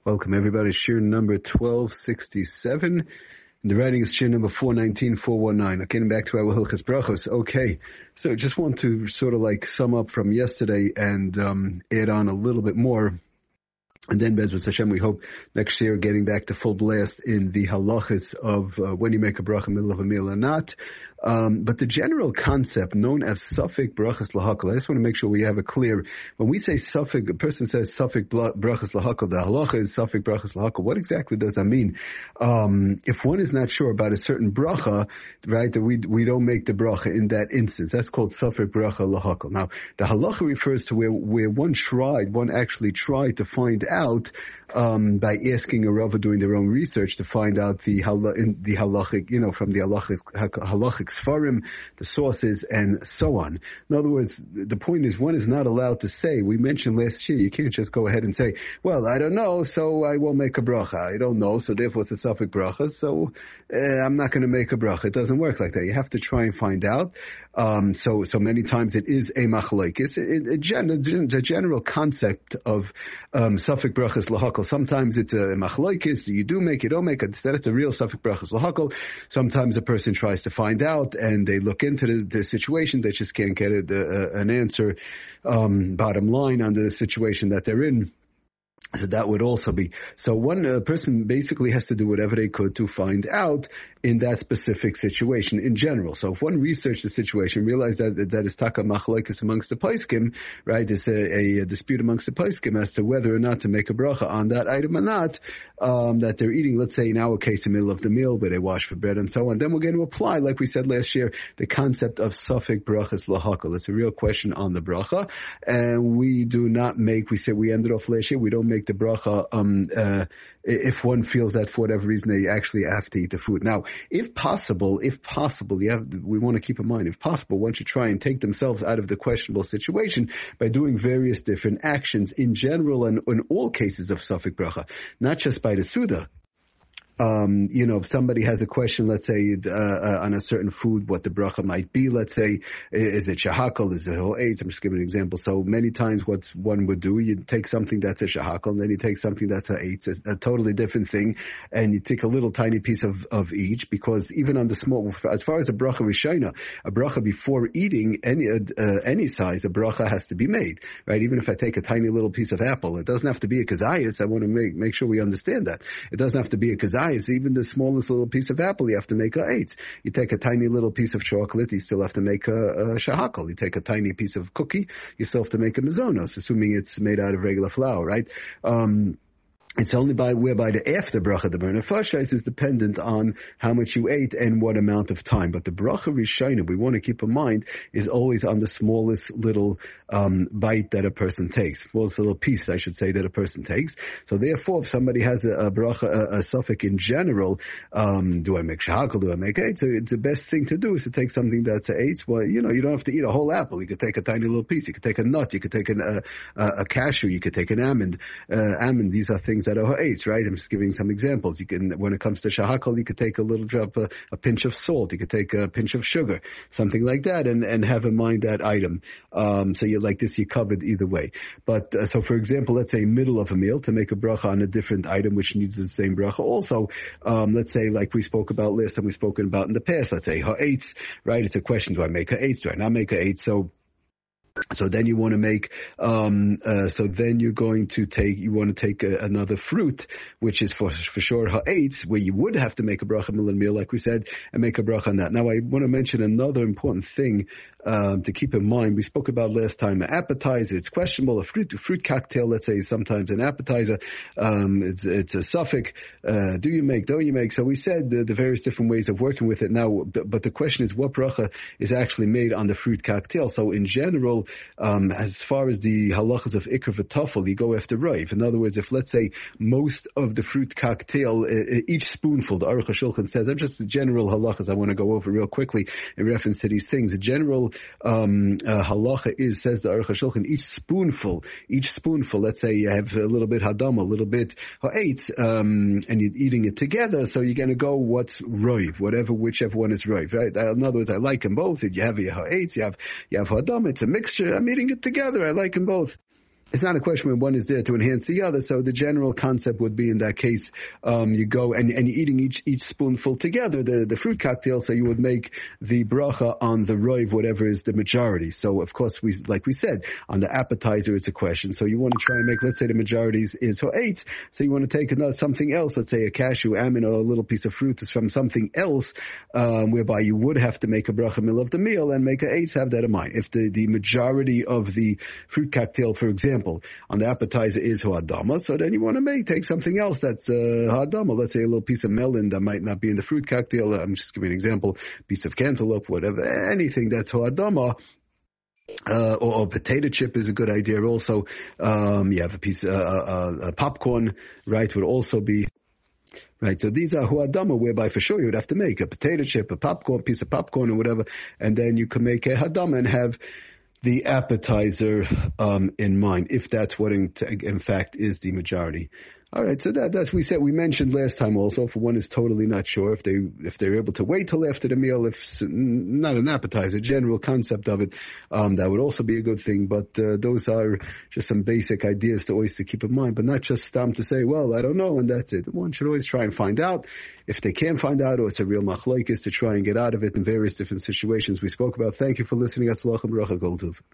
Welcome everybody. Shir number 1267. The writing is Shir number 419, Okay, back to our Hilchos Brachos. Okay, so just want to sort of like sum up from yesterday and add on a little bit more. And then, Bezras Hashem, we hope next year getting back to full blast in the halachas of when you make a bracha in the middle of a meal or not. But the general concept known as Safek Brachas Lahakal, I just want to make sure we have it clear. When we say Safek, a person says Safek Brachas Lahakal, the halacha is Safek Brachas Lahakal. What exactly does that mean? If one is not sure about a certain bracha, right, that we don't make the bracha in that instance. That's called Safek Bracha Lahakal. Now, the halacha refers to where one actually tried to find out by asking a Rava doing their own research to find out the halachic, from the halachic sfarim, the sources, and so on. In other words, the point is one is not allowed to say, we mentioned last year, you can't just go ahead and say, well, I don't know, so I won't make a bracha. I don't know, so therefore it's a safek bracha, so I'm not going to make a bracha. It doesn't work like that. You have to try and find out. So many times it is a machlokes. The general concept of safek brachas lahakal. Sometimes it's a machlokes. You do make, you don't make. Instead, it's a real safek brachas lahakal. Sometimes a person tries to find out and they look into the situation. They just can't get an answer. Bottom line on the situation that they're in. So that would also be. So one person basically has to do whatever they could to find out in that specific situation in general. So if one researched the situation, realized that is taka machlokes amongst the poskim, right? It's a dispute amongst the poskim as to whether or not to make a bracha on that item or not, that they're eating, let's say in our case, in the middle of the meal, where they wash for bread and so on. Then we're going to apply, like we said last year, the concept of safek brachas lahakal. It's a real question on the bracha. And we do not make, we ended off last year, we don't make the bracha, if one feels that for whatever reason they actually have to eat the food. Now, if possible, we want to keep in mind, if possible, one should try and take themselves out of the questionable situation by doing various different actions in general and in all cases of safek bracha, not just by the Suda. If somebody has a question, let's say, on a certain food, what the bracha might be, let's say, is it shahakal, is it ha'etz? I'm just giving an example. So many times what one would do, you take something that's a shahakal, and then you take something that's ha'etz, a totally different thing, and you take a little tiny piece of each, because even on the small, as far as a bracha rishona, a bracha before eating any size, a bracha has to be made, right? Even if I take a tiny little piece of apple, it doesn't have to be a kazayas. I want to make sure we understand that. It doesn't have to be a kazayas. Even the smallest little piece of apple, you have to make a eitz. You take a tiny little piece of chocolate, you still have to make a shahakal. You take a tiny piece of cookie, you still have to make a mazonos, assuming it's made out of regular flour, right? It's only whereby the after bracha, the burner fashais, is dependent on how much you ate and what amount of time. But the bracha rishayna, we want to keep in mind, is always on the smallest little bite that a person takes, smallest little piece, I should say, that a person takes. So therefore, if somebody has a bracha, a safek in general, do I make shahakal, do I make eitz? So the best thing to do is to take something that's a eitz. Well, you don't have to eat a whole apple. You could take a tiny little piece. You could take a nut. You could take a cashew. You could take an almond. These are things that are ha'etz, right? I'm just giving some examples. You can, when it comes to shahakal, you could take a little drop, a pinch of salt. You could take a pinch of sugar, something like that, and have in mind that item. So you're like this, you're covered either way. But, so for example, let's say middle of a meal, to make a bracha on a different item which needs the same bracha. Also, let's say like we spoke about last time, we've spoken about in the past, let's say ha'etz, right? It's a question, do I make ha'etz? Do I not make ha'etz? So then you want to make, so then you're going to take, another fruit, which is for sure ha'etz, where you would have to make a bracha middle meal, like we said, and make a bracha on that. Now I want to mention another important thing, to keep in mind. We spoke about last time, an appetizer, it's questionable. A fruit cocktail, let's say, is sometimes an appetizer. It's a safek. Do you make, don't you make? So we said the various different ways of working with it now, but the question is what bracha is actually made on the fruit cocktail. So in general, as far as the halachas of ikr v'tafel, you go after raiv. In other words, if let's say most of the fruit cocktail, each spoonful, the Aruch HaShulchan says, I'm just the general halachas I want to go over real quickly in reference to these things. The general halacha says the Aruch HaShulchan, each spoonful, let's say you have a little bit hadam, a little bit ha'etz, and you're eating it together, so you're going to go what's raiv, whichever one is raiv, right? In other words, I like them both. You have your ha'etz, you have hadam, it's a mixture. I'm eating it together. I like them both. It's not a question when one is there to enhance the other. So the general concept would be in that case, you go and you're eating each spoonful together, the fruit cocktail. So you would make the bracha on the roiv, whatever is the majority. So of course, like we said, on the appetizer, it's a question. So you want to try and make, let's say the majority is ha'etz. So you want to take something else, let's say a cashew, almond, or a little piece of fruit is from something else, whereby you would have to make a bracha middle of the meal and make a eitz. Have that in mind. If the majority of the fruit cocktail, for example, on the appetizer is ha'adama, so then you want to take something else that's ha'adama. Let's say a little piece of melon that might not be in the fruit cocktail. I'm just giving an example. Piece of cantaloupe, whatever, anything that's ha'adama. Or potato chip is a good idea. Also, you have a piece a popcorn, right? Would also be. Right, so these are huadama, whereby for sure you would have to make a potato chip, a popcorn, piece of popcorn or whatever, and then you can make a hadama and have the appetizer in mind, if that's what in fact is the majority. All right, so that's we mentioned last time also. If one is totally not sure if they're able to wait till after the meal, if not an appetizer, general concept of it, that would also be a good thing. But those are just some basic ideas to always to keep in mind, but not just to say, well, I don't know, and that's it. One should always try and find out. If they can't find out, or it's a real machlokes, to try and get out of it in various different situations we spoke about. Thank you for listening. Atzlach and bracha, Kol Tov.